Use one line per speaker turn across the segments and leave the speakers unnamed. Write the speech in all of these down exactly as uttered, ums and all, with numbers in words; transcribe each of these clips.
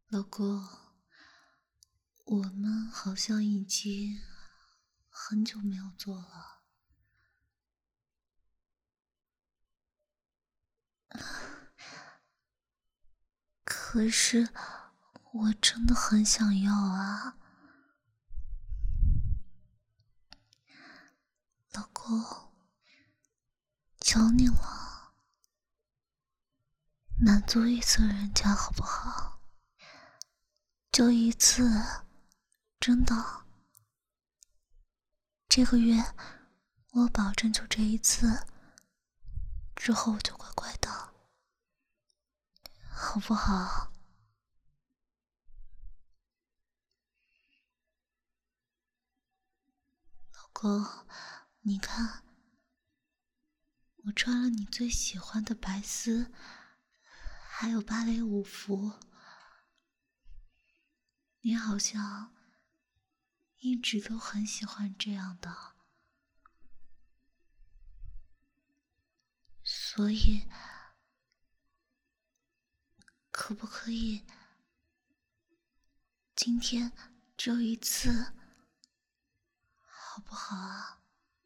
老公，我们好像已经很久没有做了。可是我真的很想要啊。老公，求你了，满足一次人家好不好？就一次，真的。这个月我保证就这一次，之后我就乖乖的，好不好？老公，你看，我穿了你最喜欢的白丝，还有芭蕾舞服。你好像一直都很喜欢这样的，所以可不可以今天只有一次，好不好啊？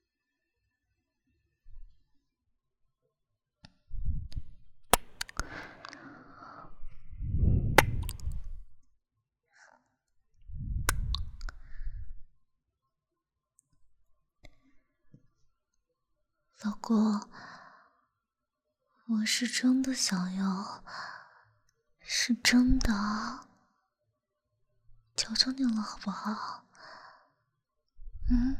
老公，我是真的想要，是真的，求求你了好不好？嗯？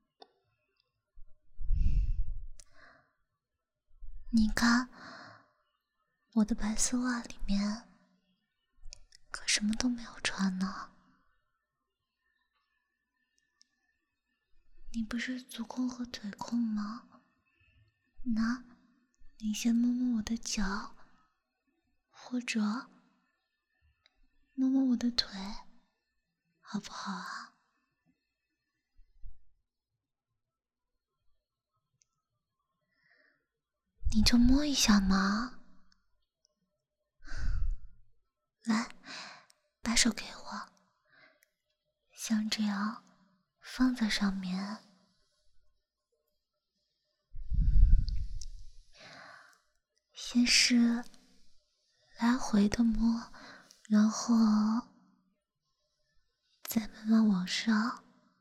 你看，我的白丝袜里面可什么都没有穿呢。你不是足控和腿控吗？那，你先摸摸我的脚，或者摸摸我的腿，好不好啊？你就摸一下嘛。来，把手给我，像这样放在上面。先是来回的摸，然后再慢慢往上。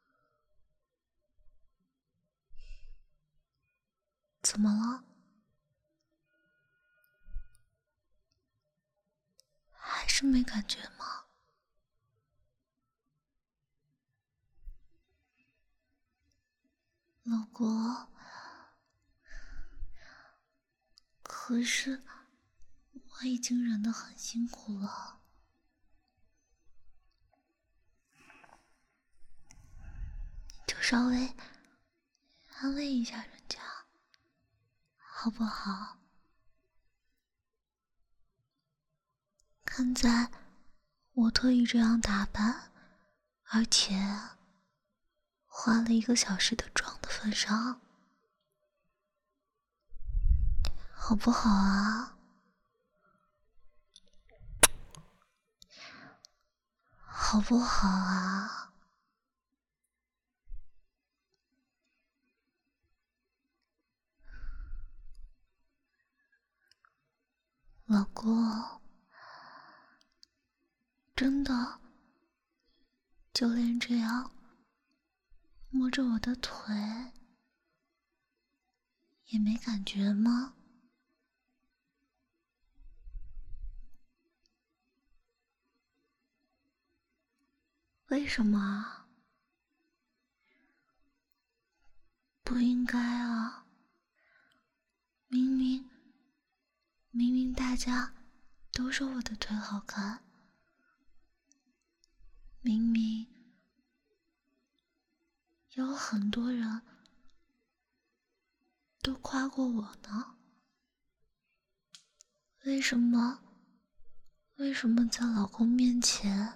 怎么了？还是没感觉吗？老公，可是我已经忍得很辛苦了，就稍微安慰一下人家，好不好？看在我特意这样打扮，而且化了一个小时的妆的份上，好不好啊？好不好啊？老公，真的，就连这样摸着我的腿也没感觉吗？为什么啊？不应该啊！明明明明大家都说我的腿好看，明明有很多人都夸过我呢，为什么为什么在老公面前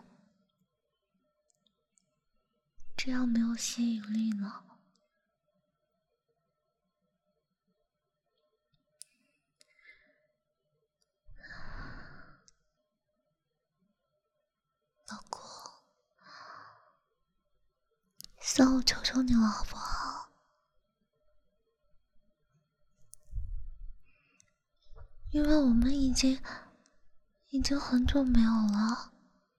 这样没有吸引力呢？ 三，我求求你了，好不好？因为我们已经已经很久没有了。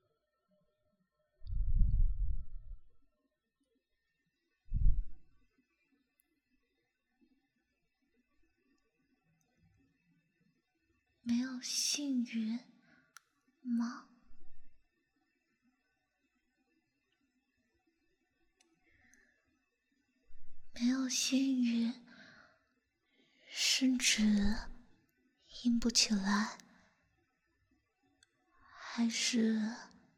没有性欲吗？没有性欲是指硬不起来，还是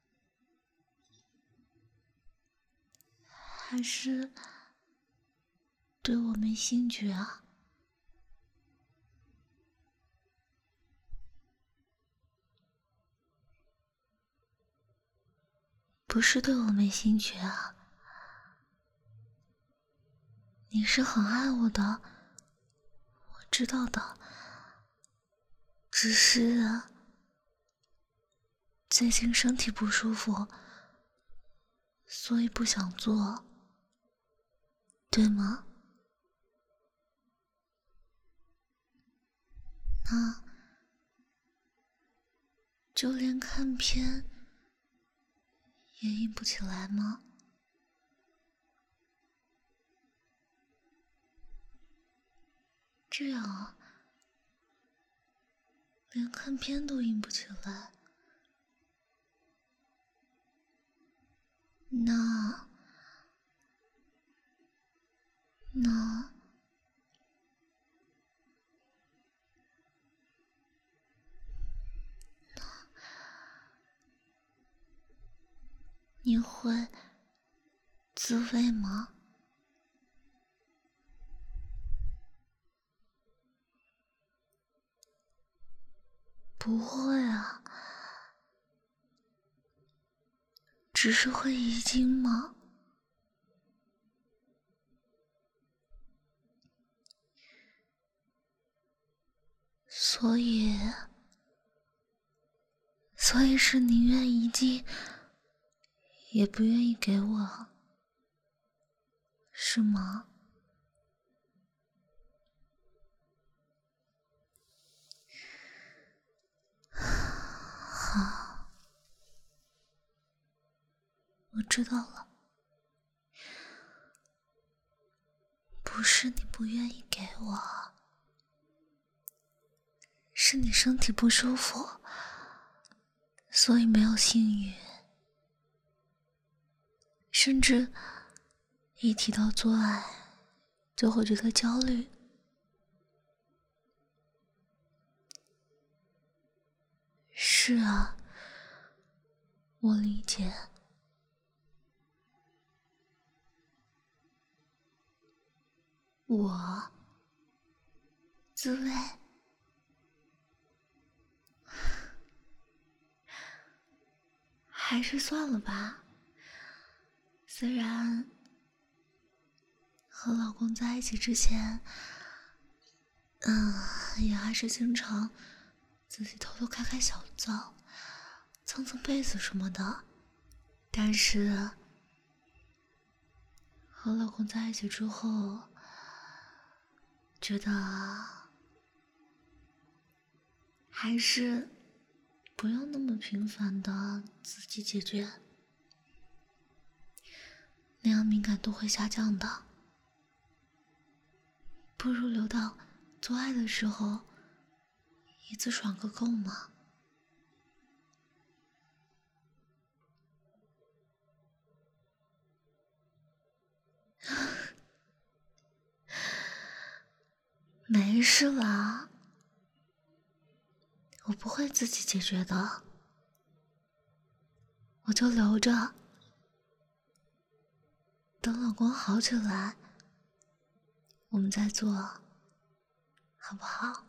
还是对我没兴趣啊？不是对我没兴趣啊，你是很爱我的，我知道的，只是最近身体不舒服，所以不想做，对吗？那就连看片也硬不起来吗？这样啊，连看片都硬不起来，那那你会自慰吗？不会啊，只是会遗精吗？所以，所以是宁愿遗精，也不愿意给我，是吗？好，我知道了，不是你不愿意给我，是你身体不舒服，所以没有性欲，甚至一提到做爱就会觉得焦虑。是啊，我理解。我自慰，还是算了吧。虽然和老公在一起之前，嗯，也还是经常自己偷偷开开小灶，蹭蹭被子什么的，但是和老公在一起之后，觉得还是不用那么频繁的自己解决，那样敏感度会下降的。不如留到做爱的时候一次爽个够嘛。没事啦，我不会自己解决的，我就留着，等老公好起来，我们再做，好不好？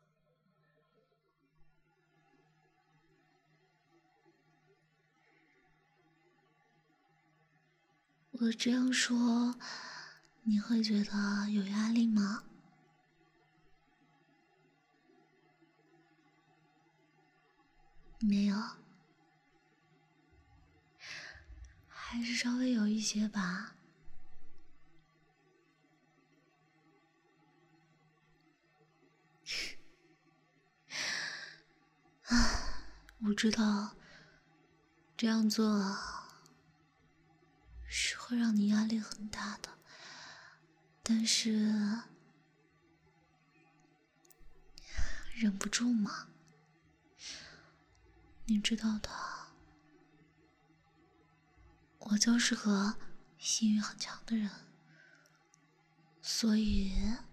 我这样说，你会觉得有压力吗？没有，还是稍微有一些吧。 我知道这样做是会让你压力很大的，但是忍不住嘛，你知道的，我就是个性欲很强的人，所以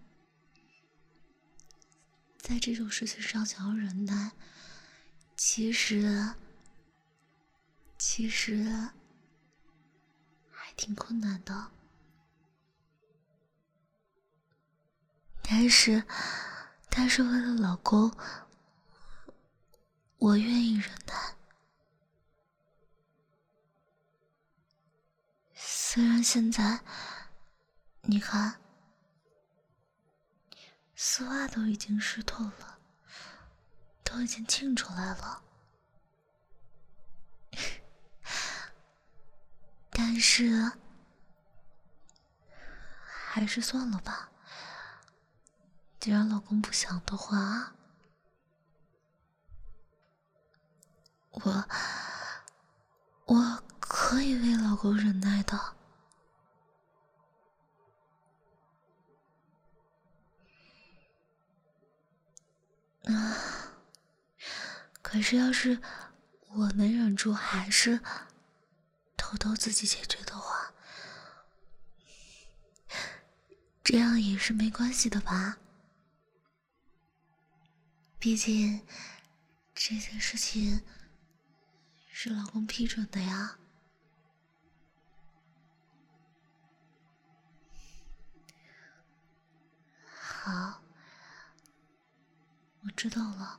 在这种事情上想要忍耐，其实其实还挺困难的。但是但是为了老公，我愿意忍耐。虽然现在你看丝袜都已经湿透了，都已经沁出来了，但是还是算了吧。既然老公不想的话，我我可以为老公忍耐的。啊，可是要是我能忍住，还是偷偷自己解决的话，这样也是没关系的吧？毕竟这件事情是老公批准的呀。好，我知道了。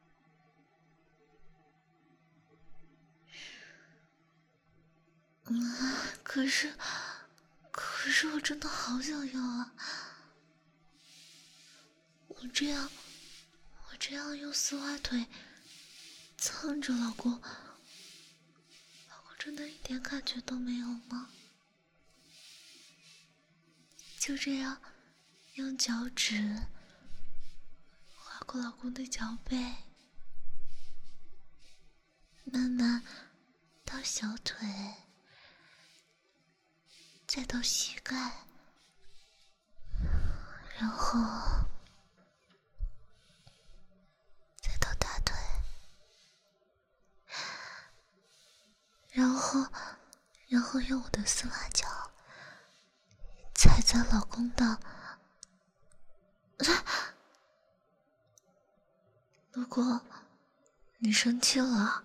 嗯，可是，可是我真的好想要啊！我这样，我这样用丝袜腿蹭着老公，老公真的一点感觉都没有吗？就这样，用脚趾划过老公的脚背，慢慢到小腿，再到膝盖，然后再到大腿，然后，然后用我的丝袜脚踩在老公的。如果你生气了，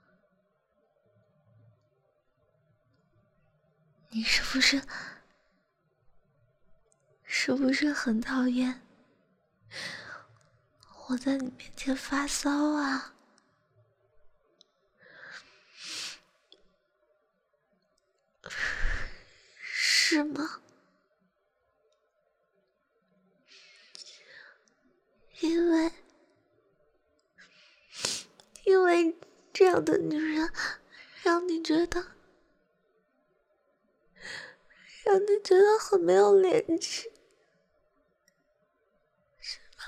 你是不是是不是很讨厌我在你面前发骚啊？是吗？因为因为这样的女人让你觉得让你觉得很没有廉耻，是吗？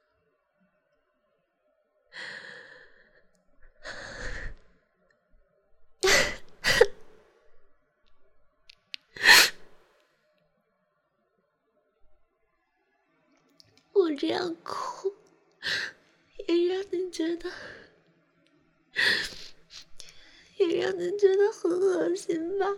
我这样哭也让你觉得也让你觉得很恶心吧？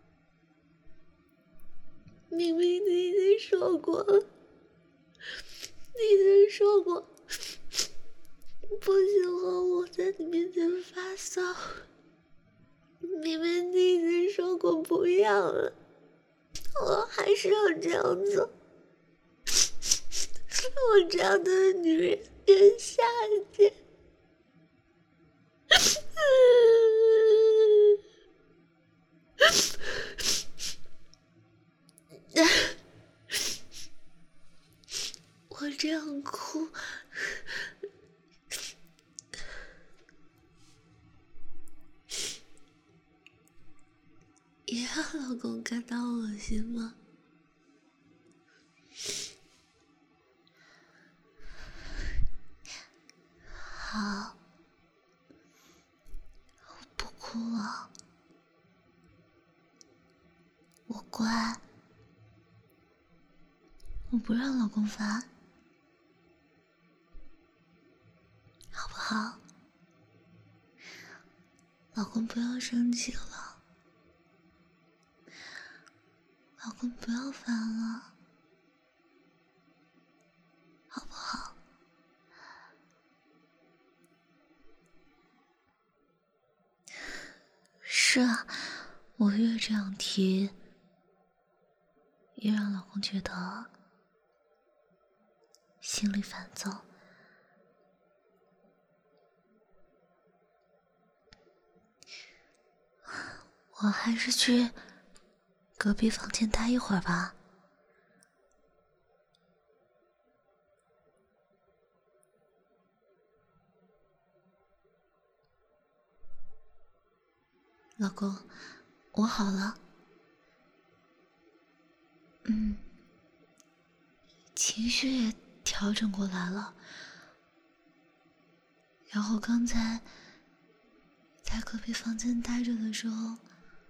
明明你已经说过了，你已经说过不喜欢我在你面前发骚，明明你已经说过不要了，我还是要这样做。我这样的女人真下贱。我这样哭也让老公感到恶心吗？好， 哭了，我乖，我不让老公烦，好不好？老公不要生气了，老公不要烦了，好不好？是啊，我越这样提，越让老公觉得心里烦躁。我还是去隔壁房间待一会儿吧。老公，我好了。嗯，情绪也调整过来了。然后刚才在隔壁房间待着的时候，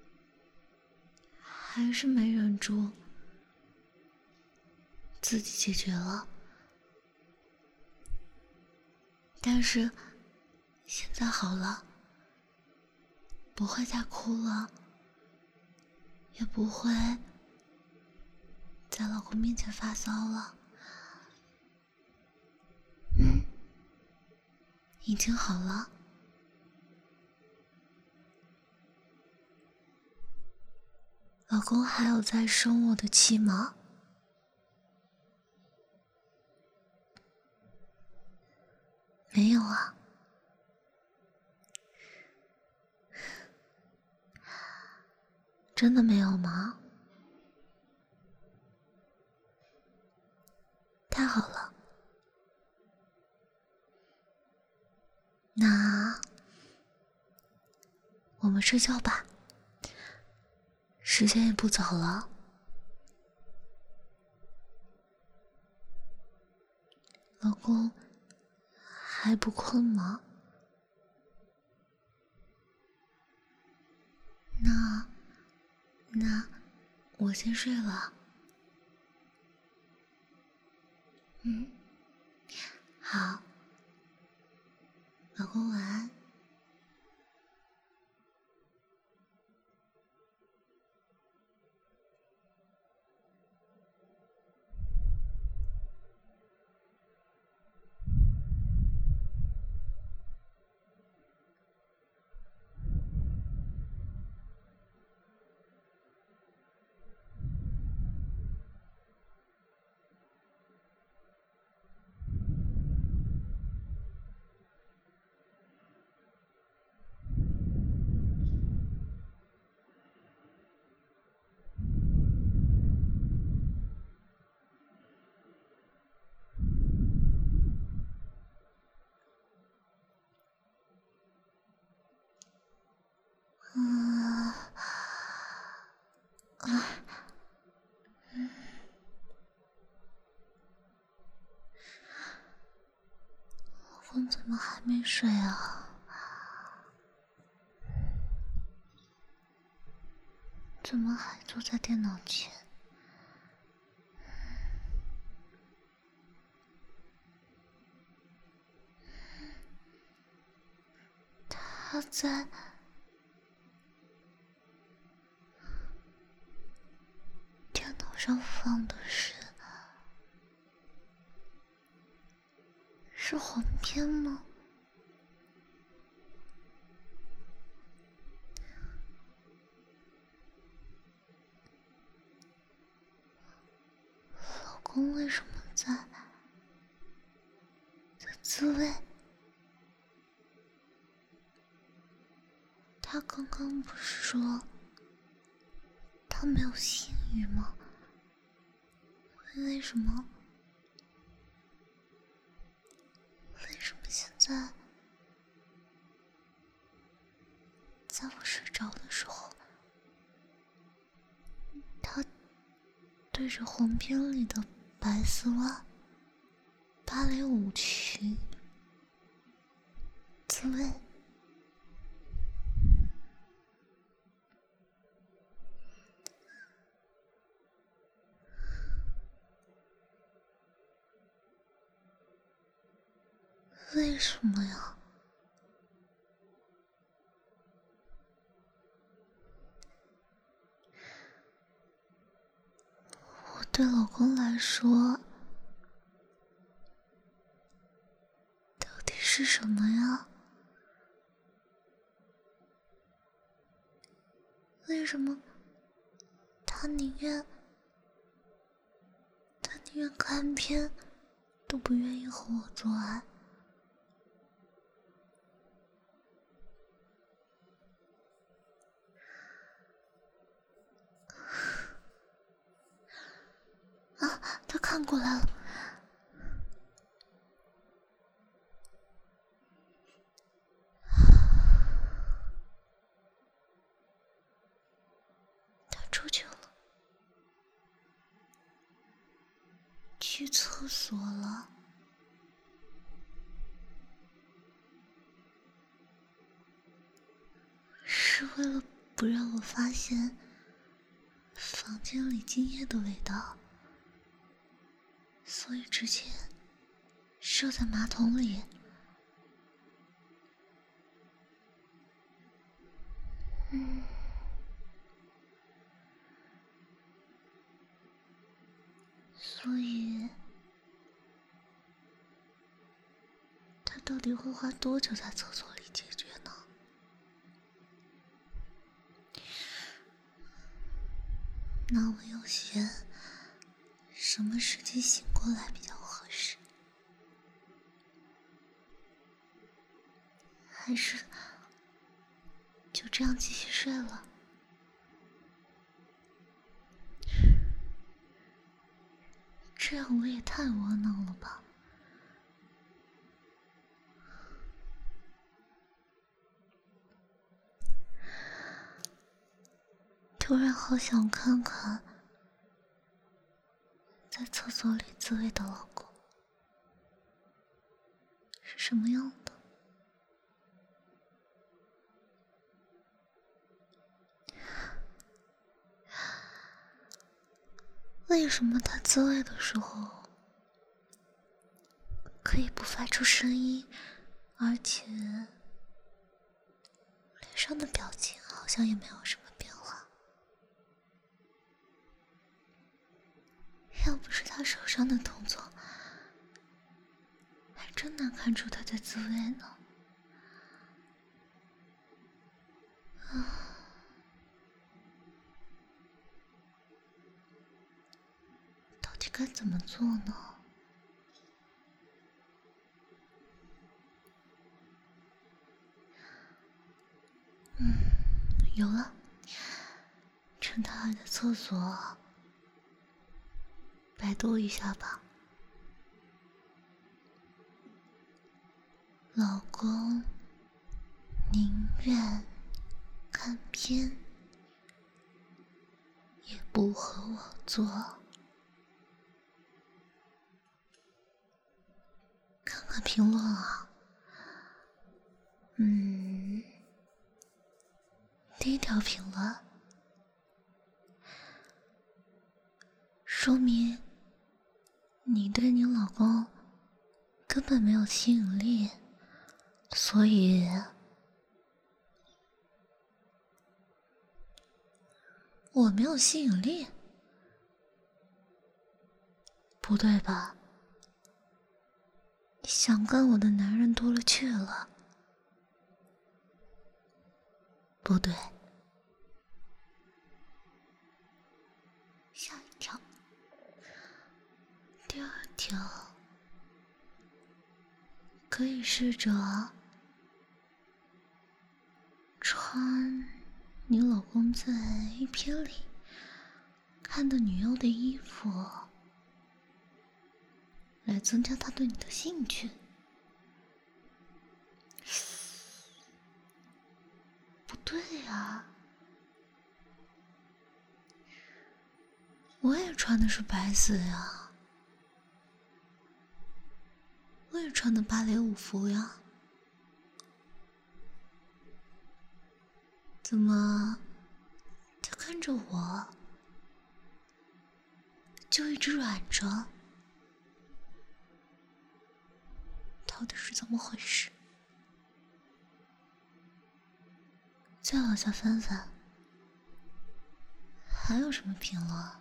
还是没忍住，自己解决了。但是现在好了，不会再哭了，也不会在老公面前发骚了。嗯，已经好了。老公还有在生我的气吗？没有啊。真的没有吗？太好了。那我们睡觉吧，时间也不早了。老公，还不困吗？那那我先睡了。嗯，好，老公晚安。嗯，啊，嗯，老公怎么还没睡啊？怎么还坐在电脑前？他在电脑上放的是是黄片吗？老公为什么在在自慰？他刚刚不是说他没有性欲吗？为什么？为什么现在在我睡着的时候，他对着黄片里的白丝袜、芭蕾舞裙自慰？ 为什么呀？我对老公来说，到底是什么呀？为什么他宁愿他宁愿看片都不愿意和我做爱？啊，他看过来了。他出去了，去厕所了。是为了不让我发现房间里精液的味道，所以直接射在马桶里。嗯，所以他到底会花多久在厕所里解决呢？那我要选什么时间醒过来比较合适？还是就这样继续睡了？这样我也太窝囊了吧。突然好想看看在厕所里自慰的老公是什么样的。为什么他自慰的时候可以不发出声音，而且脸上的表情好像也没有什么变化？要不是他手上的动作，还真难看出他在自慰呢。啊，到底该怎么做呢？嗯，有了，趁他还在厕所，百度一下吧。老公宁愿看片也不和我做。看看评论啊。嗯，第一条评论说明你对你老公根本没有吸引力，所以我没有吸引力？不对吧？想干我的男人多了去了。不对。下一条，第二条，可以试着穿你老公在 A 片里看的女优的衣服，来增加他对你的兴趣。不对啊，我也穿的是白色呀，我也穿的芭蕾舞服呀，怎么他看着我就一直软着？到到底是怎么回事？再往下翻翻，还有什么评论？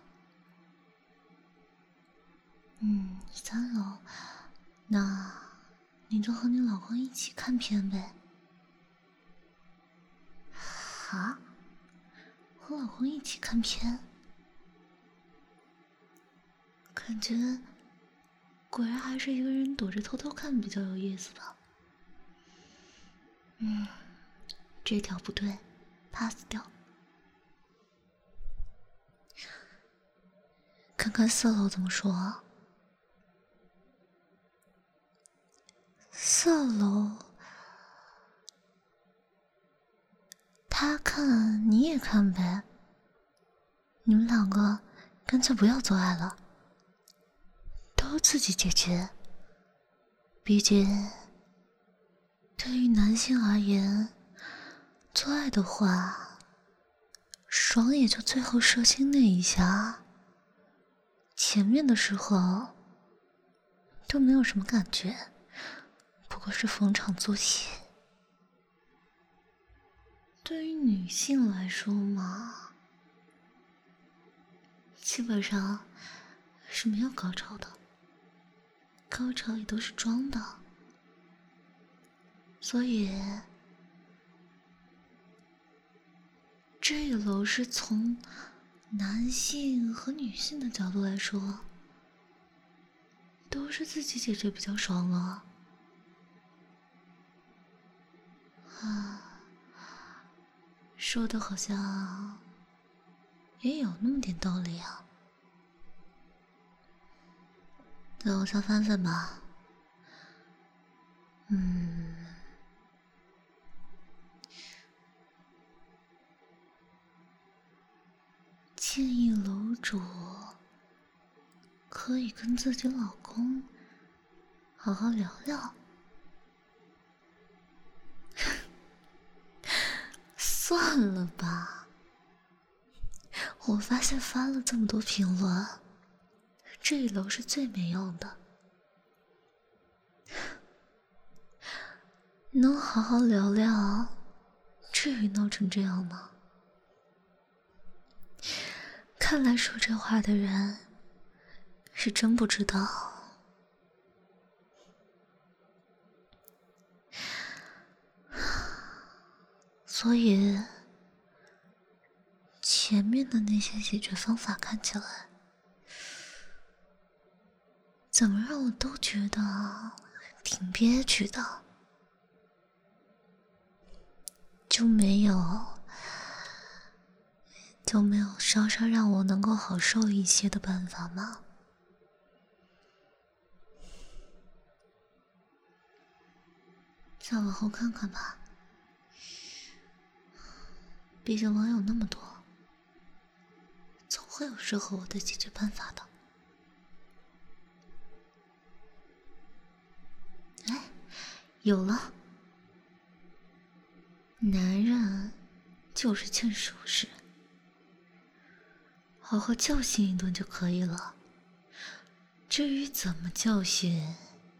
嗯，三楼，那你就和你老公一起看片呗。啊？和老公一起看片？感觉果然还是一个人躲着偷偷看比较有意思吧。嗯，这条不对 ，pass 掉。看看四楼怎么说。四楼，他看你也看呗，你们两个干脆不要做爱了，都自己解决。毕竟，对于男性而言，做爱的话，爽也就最后射精那一下，前面的时候都没有什么感觉，不过是逢场作戏。对于女性来说嘛，基本上是没有高潮的，高潮也都是装的，所以这一楼是从男性和女性的角度来说，都是自己解决比较爽了。啊，说的好像也有那么点道理啊。再往下翻翻吧。嗯，建议楼主可以跟自己老公好好聊聊。算了吧，我发现发了这么多评论，这一楼是最没用的。能好好聊聊，至于闹成这样吗？看来说这话的人是真不知道。所以前面的那些解决方法看起来怎么让我都觉得挺憋屈的，就没有就没有稍稍让我能够好受一些的办法吗？再往后看看吧，毕竟网友那么多，总会有适合我的解决办法的。哎，有了！男人就是欠收拾，好好教训一顿就可以了。至于怎么教训，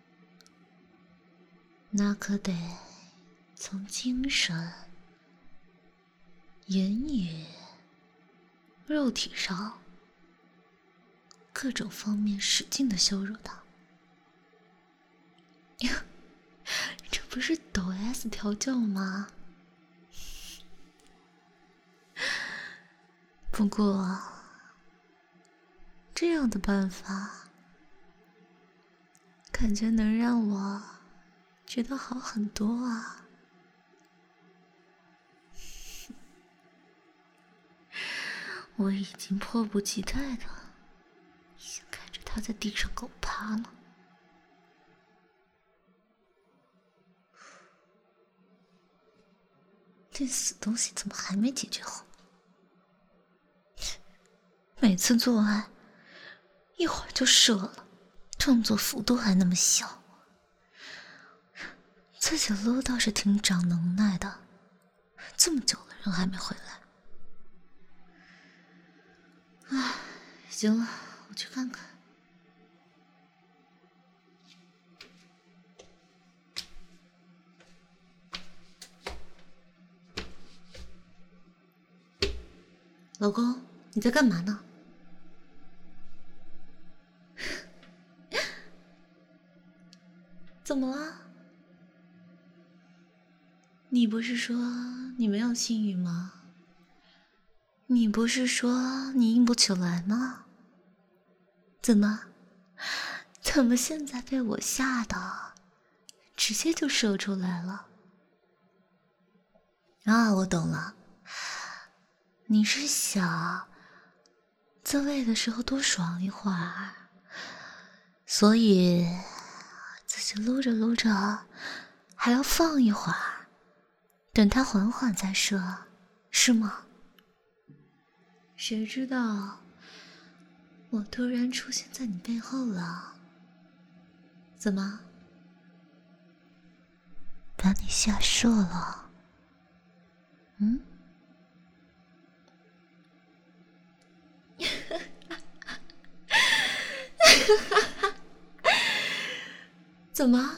那可得从精神、言语、肉体上各种方面使劲的羞辱他。这不是抖 S 调教吗？不过这样的办法感觉能让我觉得好很多啊。我已经迫不及待的想看着他在地上狗爬了。这死东西怎么还没解决好？每次做爱一会儿就射了，动作幅度还那么小，自己撸倒是挺长能耐的，这么久了人还没回来。唉，行了，我去看看。 老公，你在干嘛呢？怎么了？你不是说你没有性欲吗？你不是说你硬不起来吗？怎么？怎么现在被我吓到，直接就射出来了？啊，我懂了，你是想自慰的时候多爽一会儿，所以自己撸着撸着还要放一会儿，等它缓缓再射，是吗？谁知道我突然出现在你背后了，怎么把你吓射了？嗯？怎么？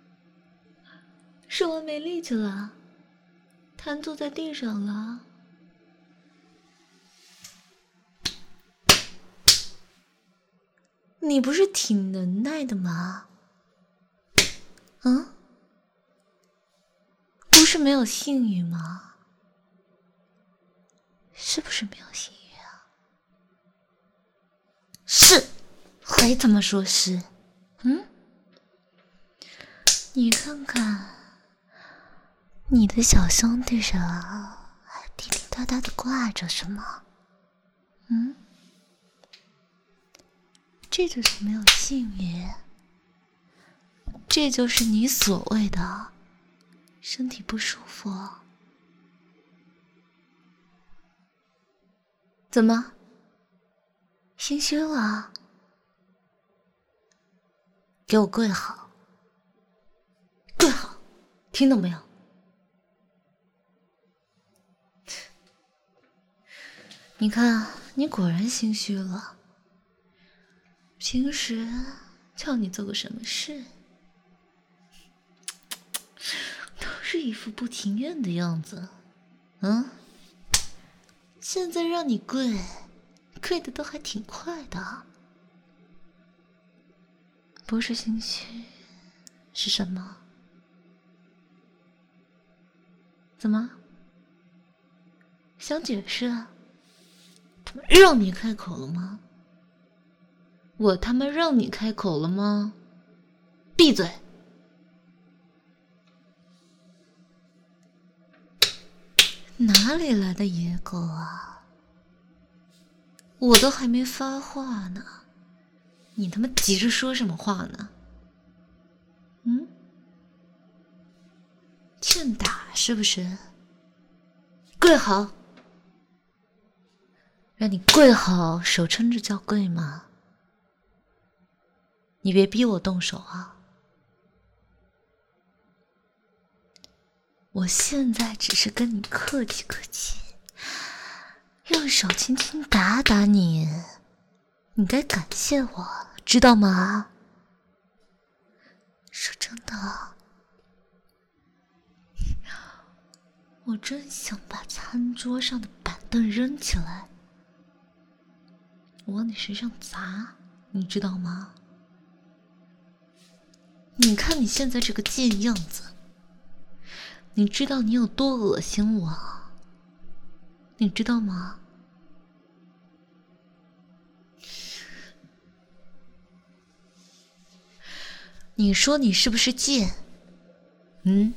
是我没力气了，瘫坐在地上了？你不是挺能耐的吗？嗯？不是没有性欲吗？是不是没有性欲啊？是，还怎么说是？嗯？你看看，你的小兄弟上还滴滴答答的挂着什么？嗯？这就是没有性欲，这就是你所谓的身体不舒服。怎么？心虚了？给我跪好！跪好！听到没有？你看，你果然心虚了。平时叫你做个什么事，都是一副不情愿的样子。嗯？现在让你跪，跪的都还挺快的。不是心虚，是什么？怎么？想解释啊？他们让你开口了吗？我他妈让你开口了吗？闭嘴！哪里来的野狗啊？我都还没发话呢，你他妈急着说什么话呢？嗯？欠打是不是？跪好！让你跪好，手撑着叫跪吗？你别逼我动手啊！我现在只是跟你客气客气，用手轻轻打打你，你该感谢我，知道吗？说真的，我真想把餐桌上的板凳扔起来，往你身上砸，你知道吗？你看你现在这个贱样子，你知道你有多恶心我？你知道吗？你说你是不是贱？嗯？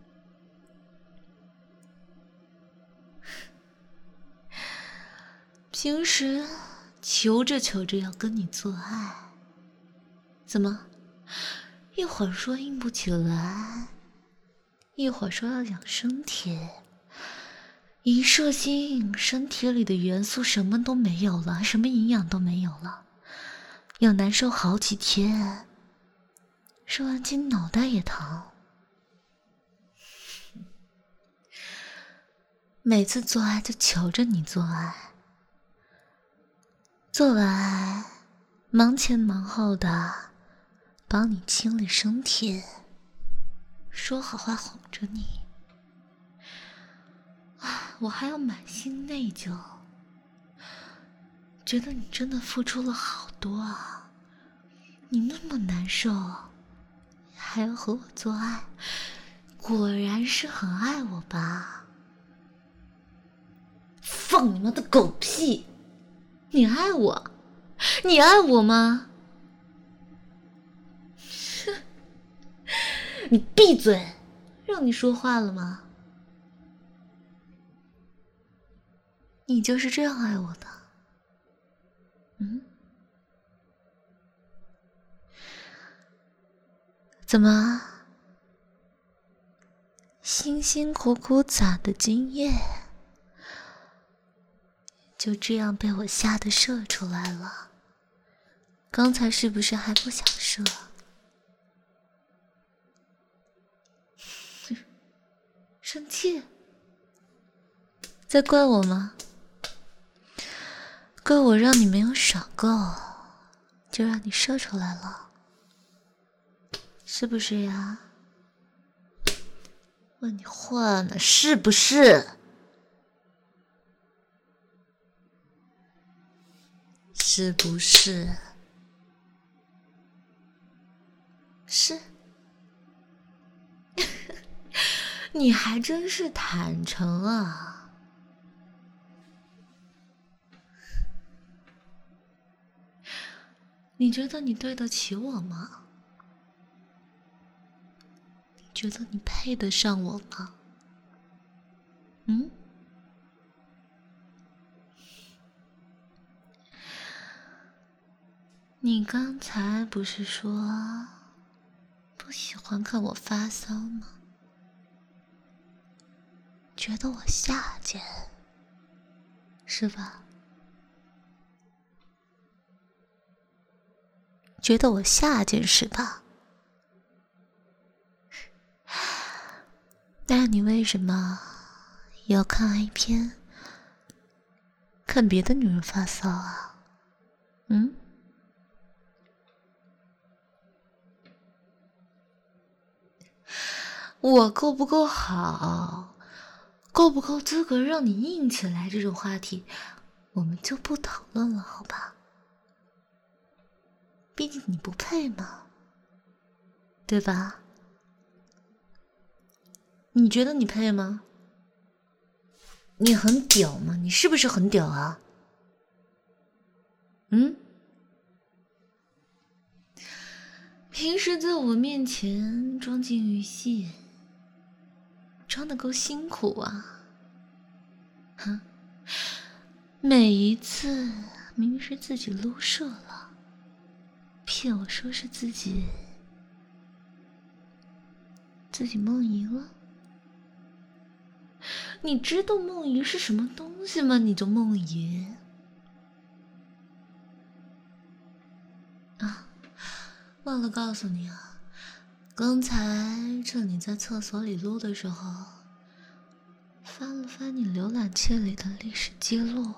平时求着求着要跟你做爱，怎么一会儿说硬不起来，一会儿说要养身体，一射精身体里的元素什么都没有了，什么营养都没有了，要难受好几天，射完精脑袋也疼。每次做爱就求着你做爱，做完忙前忙后的帮你清理身体，说好话哄着你，啊，我还要满心内疚， 觉得你真的付出了好多啊，你那么难受，还要和我做爱，果然是很爱我吧？放你妈的狗屁！你爱我？你爱我吗？你闭嘴！让你说话了吗？你就是这样爱我的？嗯？怎么？辛辛苦苦攒的精液，就这样被我吓得射出来了？刚才是不是还不想射？生气？在怪我吗？怪我让你没有爽够，就让你射出来了，是不是呀？问你话呢，是不是？是不是？是。你还真是坦诚啊！你觉得你对得起我吗？你觉得你配得上我吗？嗯？你刚才不是说不喜欢看我发骚吗？觉得我下贱，是吧？觉得我下贱是吧？那你为什么要看 A 片，看别的女人发骚啊？嗯？我够不够好，够不够资格让你硬起来，这种话题我们就不讨论了，好吧？毕竟你不配嘛，对吧？你觉得你配吗？你很屌吗？你是不是很屌啊？嗯？平时在我面前装进语戏，装得够辛苦啊！哼，每一次明明是自己撸射了，骗我说是自己自己梦遗了。你知道梦遗是什么东西吗？你就梦遗啊！忘了告诉你啊，刚才趁你在厕所里撸的时候，翻了翻你浏览器里的历史记录。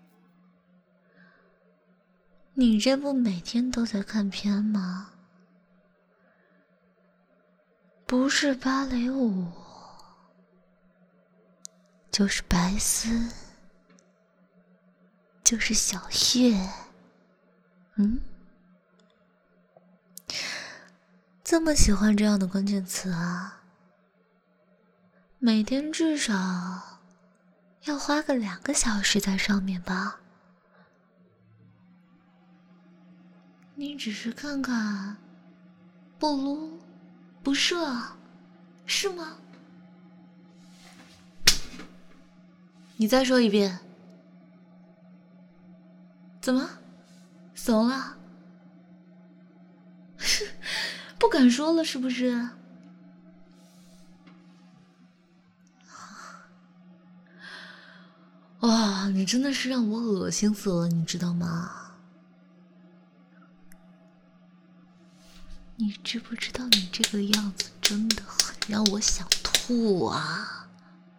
你这不每天都在看片吗？不是芭蕾舞，就是白丝，就是小穴。嗯？这么喜欢这样的关键词啊？每天至少要花个两个小时在上面吧？你只是看看，不撸不射，是吗？你再说一遍。怎么？怂了？不敢说了是不是？哇，你真的是让我恶心死了，你知道吗？你知不知道你这个样子真的很让我想吐啊？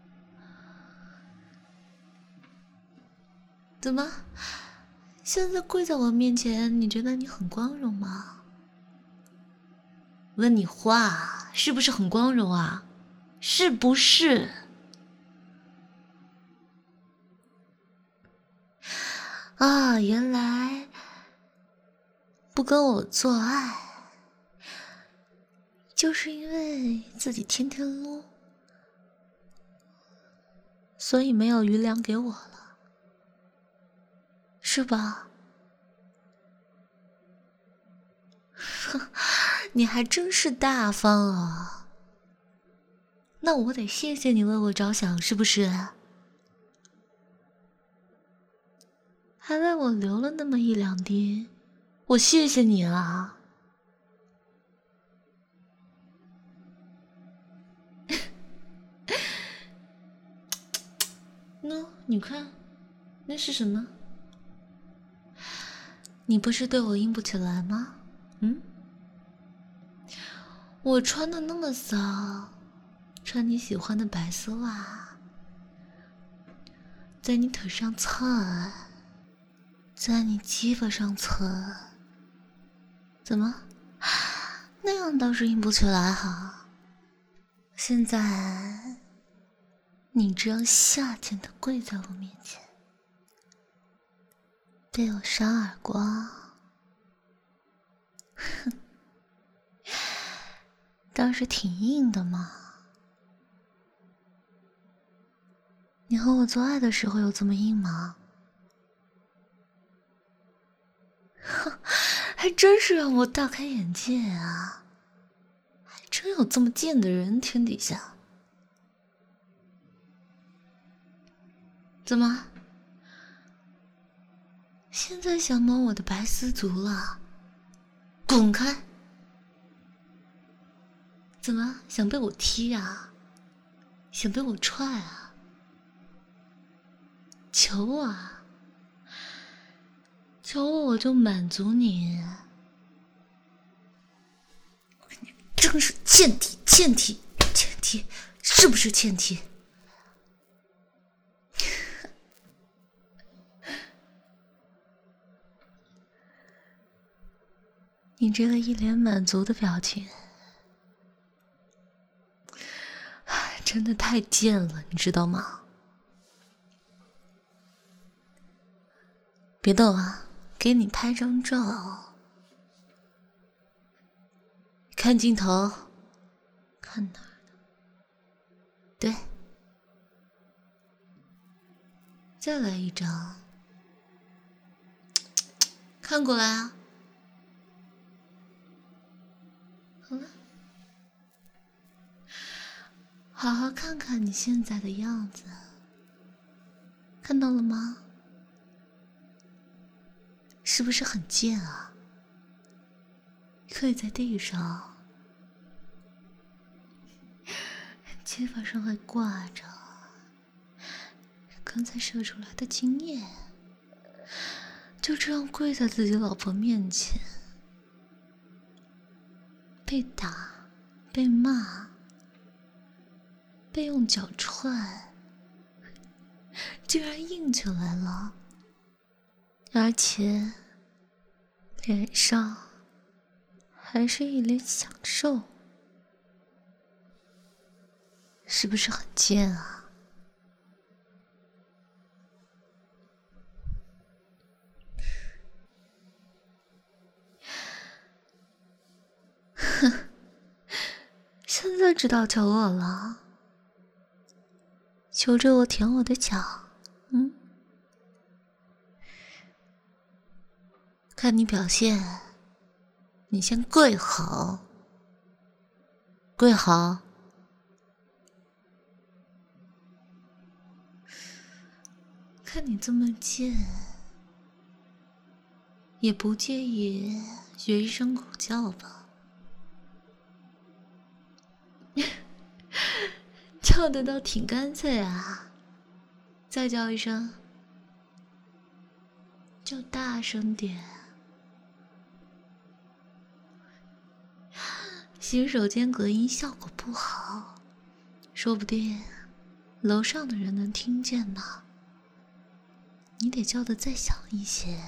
怎么？现在跪在我面前，你觉得你很光荣吗？问你话，是不是很光荣啊？是不是？ 啊，原来不跟我做爱，就是因为自己天天撸，所以没有余粮给我了，是吧？你还真是大方啊！那我得谢谢你为我着想，是不是？还为我流了那么一两滴，我谢谢你了。喏，你看，那是什么？你不是对我硬不起来吗？嗯？我穿的那么骚，穿你喜欢的白丝袜，在你腿上蹭，在你鸡巴上蹭，怎么？那样倒是硬不起来哈。现在，你这样下贱的跪在我面前，被我扇耳光，哼，倒是挺硬的嘛。你和我做爱的时候有这么硬吗？哼，还真是让我大开眼界啊！还真有这么贱的人天底下。怎么？现在想摸我的白丝足了？滚开！怎么想被我踢啊？想被我踹啊？求我啊！求我我就满足你。你真是欠踢，欠踢，欠踢，是不是欠踢？你这个一脸满足的表情，真的太贱了，你知道吗？别动啊，给你拍张照。看镜头，看哪儿呢？对，再来一张。看过来啊。好了，好好看看你现在的样子，看到了吗？是不是很贱啊？跪在地上，肩膀上还挂着刚才射出来的精液，就这样跪在自己老婆面前，被打，被骂，被用脚踹，竟然硬起来了，而且脸上还是一脸享受，是不是很贱啊？哼，现在知道求我了，求着我舔我的脚，嗯？看你表现，你先跪好，跪好。看你这么贱，也不介意学一声狗叫吧？叫得倒挺干脆啊！再叫一声，叫大声点。洗手间隔音效果不好，说不定楼上的人能听见呢。你得叫得再响一些。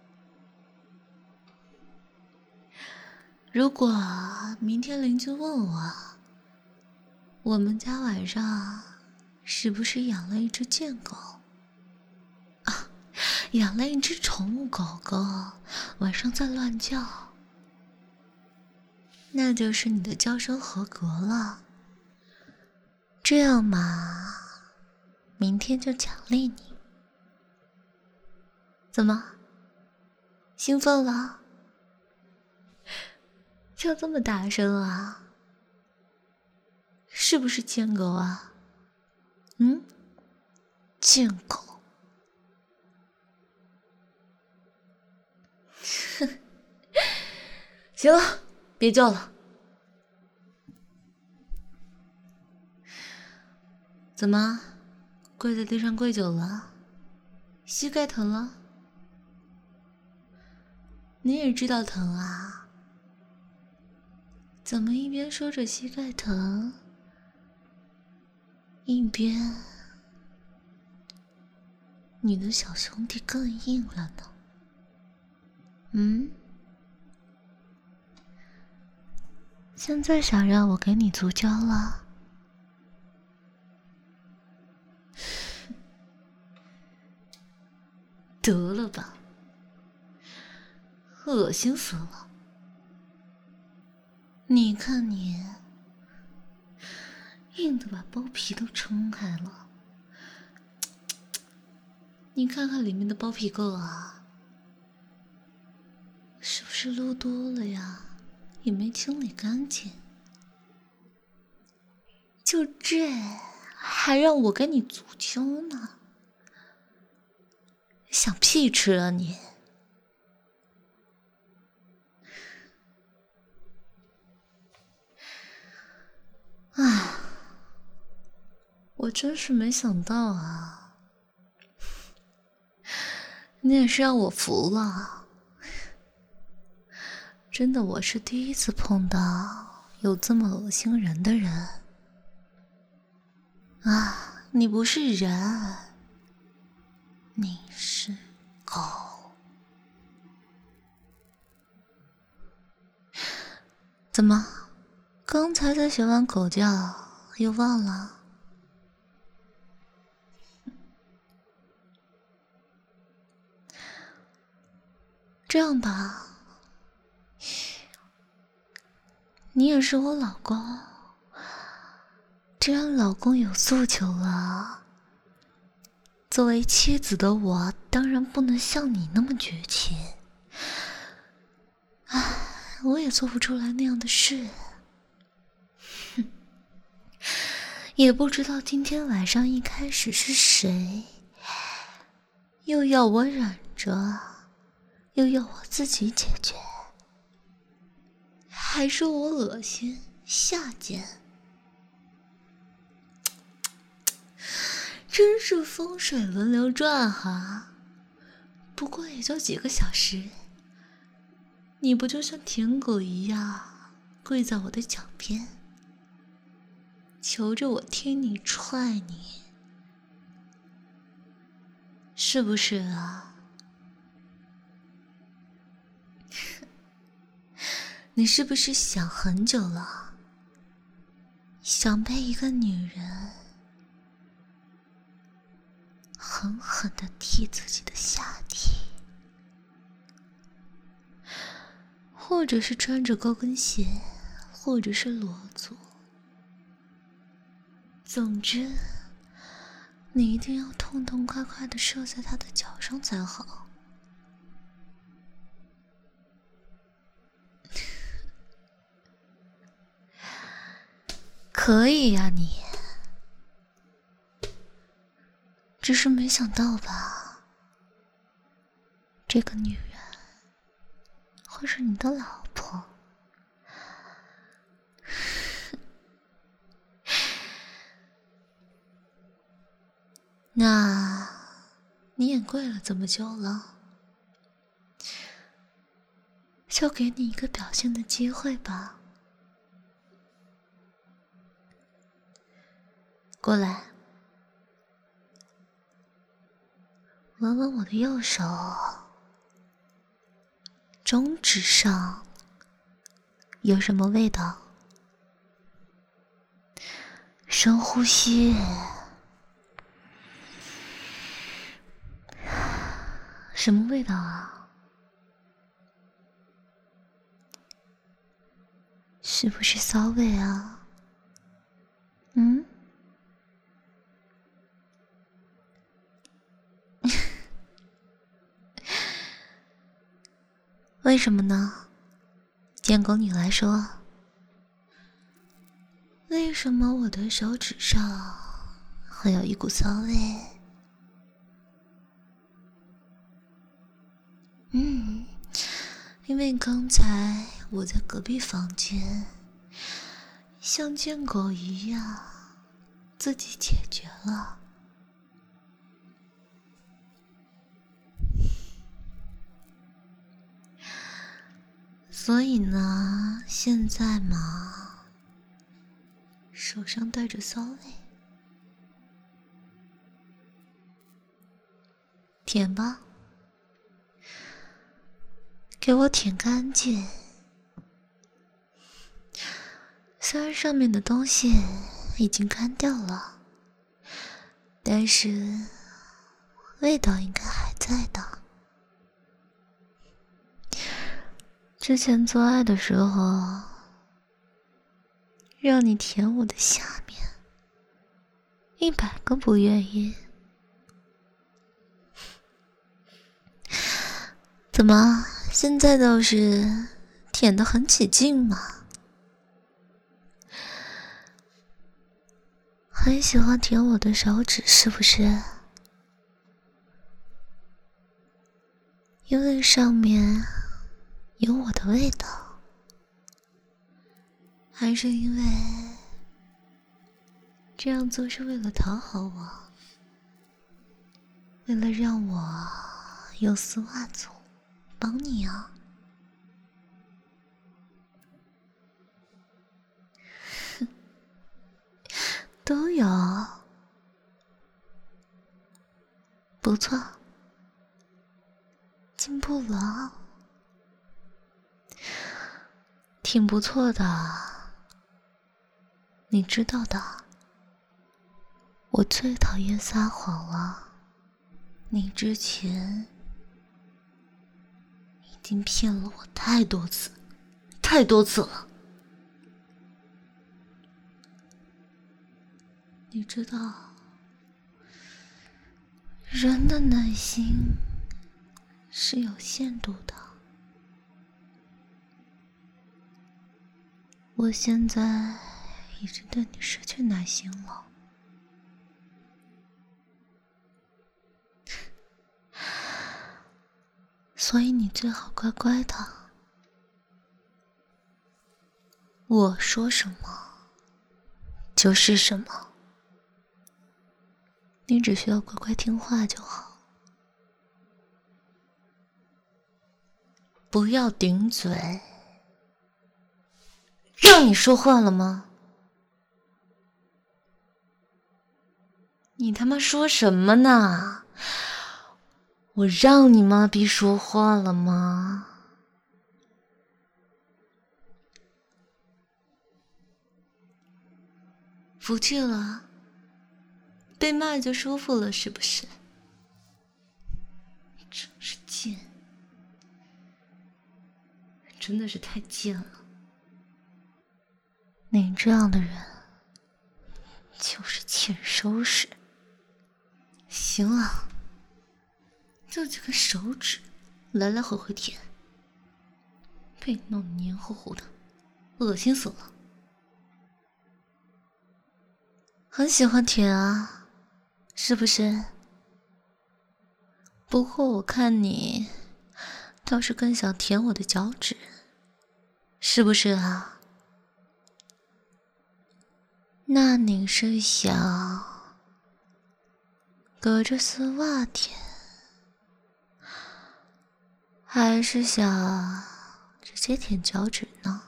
如果明天邻居问我，我们家晚上是不是养了一只贱狗啊？ 养了一只宠物狗狗，晚上在乱叫，那就是你的叫声合格了。这样嘛，明天就奖励你。怎么？兴奋了？叫这么大声啊？是不是贱狗啊？嗯，贱狗。行了，别叫了。怎么，跪在地上跪久了，膝盖疼了？你也知道疼啊？怎么一边说着膝盖疼，一边你的小兄弟更硬了呢？嗯？现在想让我给你足交了？得了吧，恶心死了！你看你，硬的把包皮都撑开了。你看看里面的包皮垢啊，是不是撸多了呀？也没清理干净。就这，还让我给你足交呢？想屁吃啊你！唉，我真是没想到啊，你也是让我服了。真的，我是第一次碰到有这么恶心人的人啊！你不是人，你是狗。怎么，刚才才学完狗叫，又忘了？这样吧，你也是我老公，既然老公有诉求了，作为妻子的我当然不能像你那么绝情。唉，我也做不出来那样的事。哼，也不知道今天晚上一开始是谁又要我忍着，又要我自己解决，还说我恶心下贱，真是风水轮流转哈。不过也就几个小时，你不就像舔狗一样跪在我的脚边，求着我听你踹你，是不是啊？你是不是想很久了，想被一个女人狠狠地踢自己的下体，或者是穿着高跟鞋，或者是裸足，总之你一定要痛痛快快地射在他的脚上才好。可以呀，你。只是没想到吧，这个女人会是你的老婆。那你也跪了这么久了，就给你一个表现的机会吧。过来，闻闻我的右手，中指上有什么味道？深呼吸， 什么味道啊？是不是骚味啊？嗯？为什么呢？建狗你来说，为什么我的手指上会有一股骚味？嗯，因为刚才我在隔壁房间，像贱狗一样自己解决了。所以呢，现在嘛，手上带着骚味，舔吧，给我舔干净。虽然上面的东西已经干掉了，但是味道应该还在的。之前做爱的时候，让你舔我的下面，一百个不愿意。怎么，现在倒是舔得很起劲嘛？很喜欢舔我的手指是不是？因为上面有我的味道，还是因为这样做是为了讨好我，为了让我有丝袜做帮你啊？都有，不错，进步了，挺不错的。你知道的，我最讨厌撒谎了。你之前已经骗了我太多次，太多次了。你知道，人的耐心是有限度的。我现在已经对你失去耐心了。所以你最好乖乖的，我说什么就是什么，你只需要乖乖听话就好，不要顶嘴。让你说话了吗？你他妈说什么呢？我让你妈逼说话了吗？服气了？被骂就舒服了是不是？真是贱，真的是太贱了。你这样的人就是欠收拾。行了，就这个手指来来回回舔，被你弄得黏糊糊的，恶心死了。很喜欢舔啊，是不是？不过我看你倒是更想舔我的脚趾，是不是啊？那你是想隔着丝袜舔，还是想直接舔脚趾呢？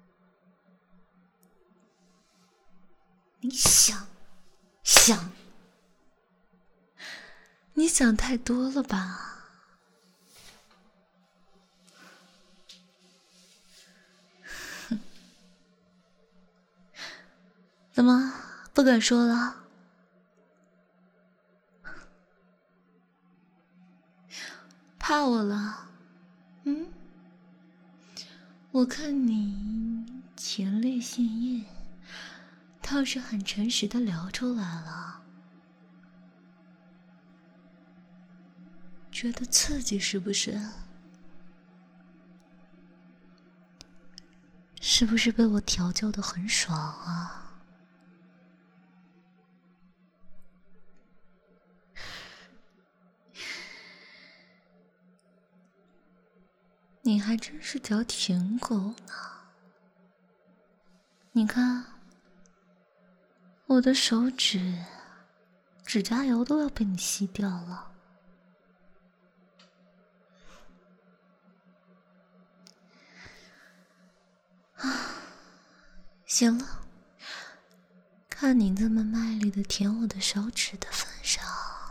你想想，你想太多了吧？怎么不敢说了？ 怕我了？嗯？我看你前列腺液倒是很诚实的聊出来了，觉得刺激是不是？是不是被我调教的很爽啊？你还真是条舔狗呢！你看，我的手指、指甲油都要被你吸掉了。啊，行了，看你这么卖力的舔我的手指的份上，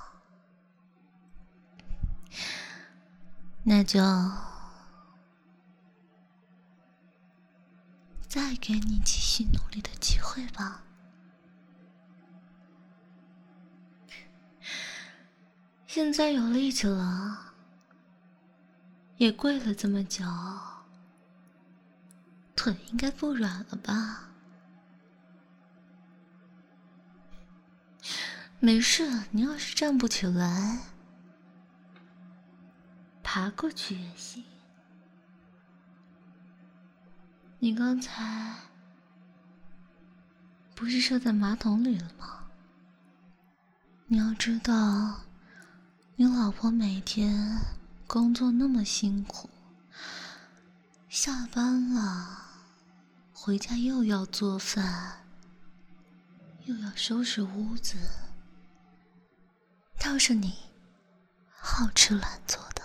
那就再给你继续努力的机会吧。现在有力气了，也跪了这么久，腿应该不软了吧？没事，你要是站不起来，爬过去也行。你刚才不是射在马桶里了吗？你要知道，你老婆每天工作那么辛苦，下班了回家又要做饭，又要收拾屋子，倒是你好吃懒做的，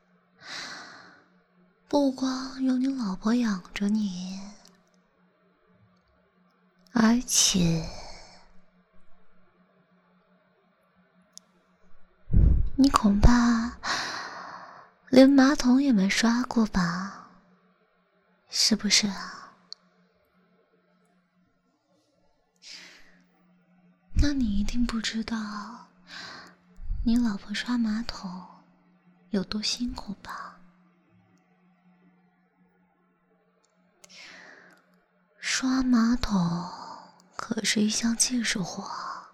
不光有你老婆养着你，而且你恐怕连马桶也没刷过吧？是不是啊？那你一定不知道你老婆刷马桶有多辛苦吧？刷马桶可是一项技术活。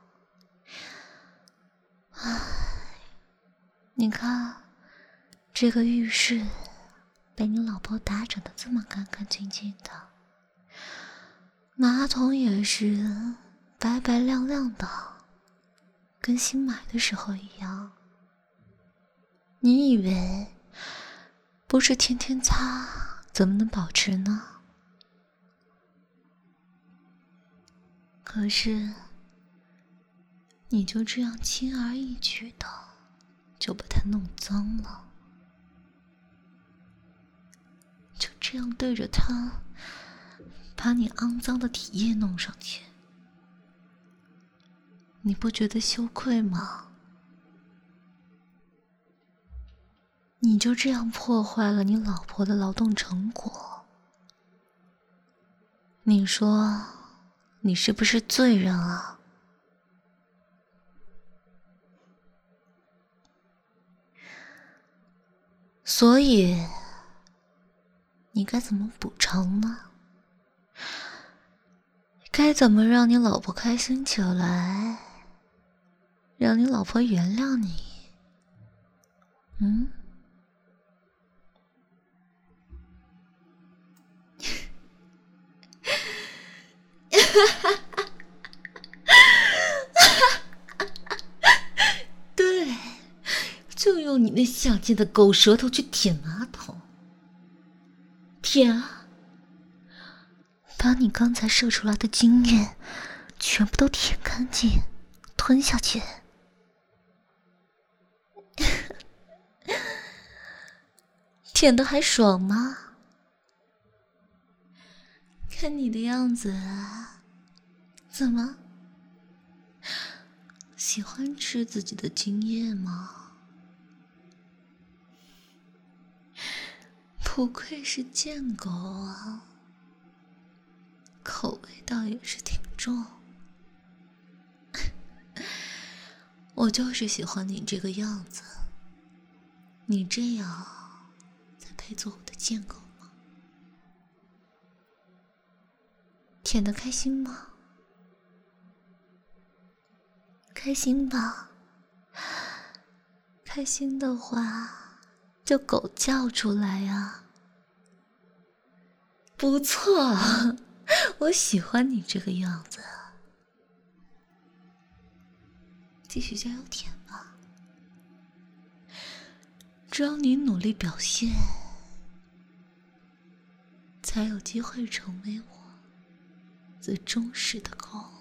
唉，你看这个浴室被你老婆打整得这么干干净净的，马桶也是白白亮亮的，跟新买的时候一样。你以为不是天天擦怎么能保持呢？可是你就这样轻而易举的就把它弄脏了，就这样对着它把你肮脏的体液弄上去，你不觉得羞愧吗？你就这样破坏了你老婆的劳动成果，你说你是不是罪人啊？所以你该怎么补偿呢？该怎么让你老婆开心起来，让你老婆原谅你？嗯？对，就用你那下贱的狗舌头去舔马桶，舔啊，把你刚才射出来的精液全部都舔干净，吞下去。舔得还爽吗？看你的样子，怎么喜欢吃自己的精液吗？不愧是贱狗啊，口味倒也是挺重。我就是喜欢你这个样子， 你这样才配做我的贱狗吗？舔得开心吗？开心吧。开心的话就狗叫出来呀。不错，我喜欢你这个样子。继续加油舔吧，只要你努力表现，才有机会成为我最忠实的狗。